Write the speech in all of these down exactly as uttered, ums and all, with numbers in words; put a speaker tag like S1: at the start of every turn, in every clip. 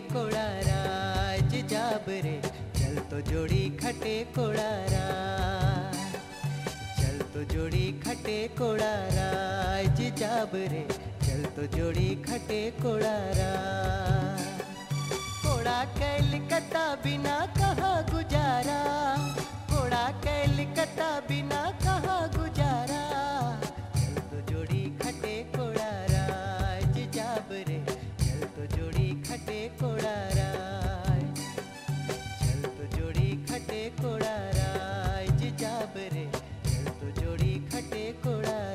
S1: कोड़ाराज जाबरे चल तो जोड़ी खटे कोड़ाराज चल तो जोड़ी खटे कोड़ाराज जाबरे चल तो जोड़ी खटे कोड़ाराज कोड़ा कलकत्ता बिना कहाँ गुजारा कोड़ा कलकत्ता बिना कहाँ गुजारा चल तो जोड़ी खटे कोड़ाराज जाबरे चल तो जोड़ी खटे कोड़ाराज चल तो जोड़ी खटे कोड़ाराज जाबरे चल तो जोड़ी खटे कोड़ाराज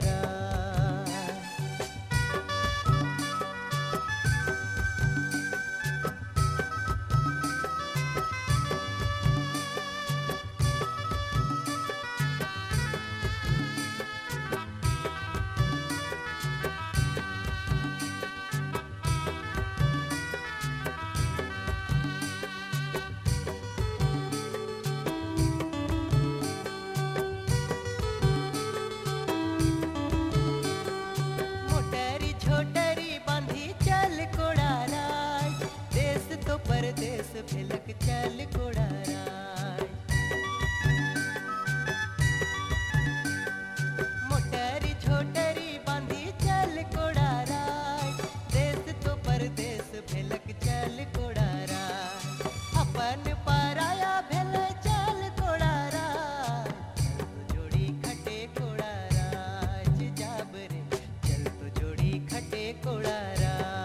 S1: परदेस फिलक चल कोड़ाराज मोटरी छोटरी बांधी चल कोड़ाराज देश तो परदेस फिलक चल कोड़ाराज अपन पराया भेल चल कोड़ाराज चल तो जोड़ी खटे कोड़ाराज जाबरे चल तो जोड़ी खटे कोड़ाराज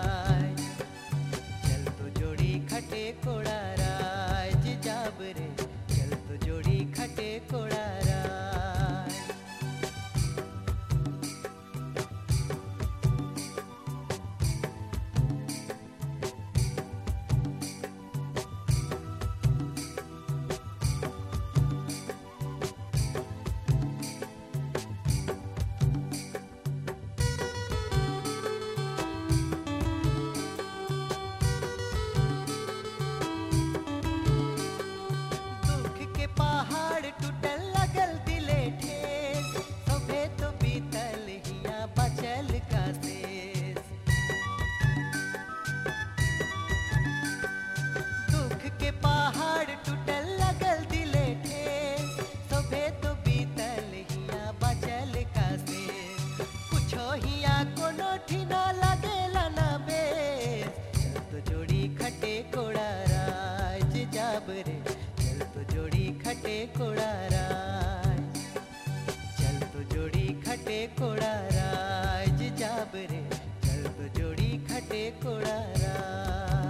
S1: खटे कोड़ाराज जाबरे चल तो जोड़ी खटे कोड़ाराज पहाड़ टूटल लगल दिले ठेस सभे तो बीतल हिया बचल का शेष दुख के पहाड़ टूटल लगल दिले ठेस सभे तो बीतल हिया बचल का शेष कुछो हिया कोनो ठीना लगेला ना बेस चल तो जोड़ी खटे कोड़ाराज जाबरे चल तो जोड़ी खटे कोड़ाराज चल तो जोड़ी खटे कोड़ाराज जाबरे चल तो जोड़ी खटे कोड़ाराज